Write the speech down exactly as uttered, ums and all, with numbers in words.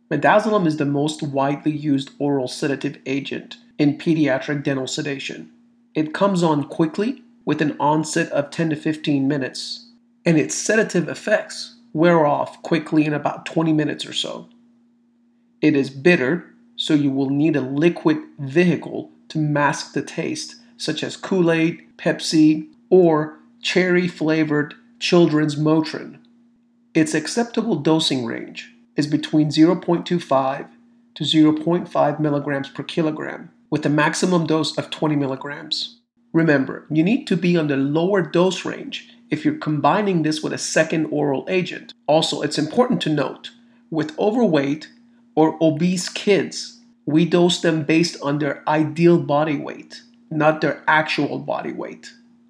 Midazolam is the most widely used oral sedative agent in pediatric dental sedation. It comes on quickly with an onset of ten to fifteen minutes, and its sedative effects wear off quickly in about twenty minutes or so. It is bitter, so you will need a liquid vehicle to mask the taste, such as Kool-Aid, Pepsi, or cherry-flavored children's Motrin. Its acceptable dosing range is between zero point two five to zero point five milligrams per kilogram, with a maximum dose of twenty milligrams. Remember, you need to be on the lower dose range if you're combining this with a second oral agent. Also, it's important to note, with overweight or obese kids, we dose them based on their ideal body weight, not their actual body weight.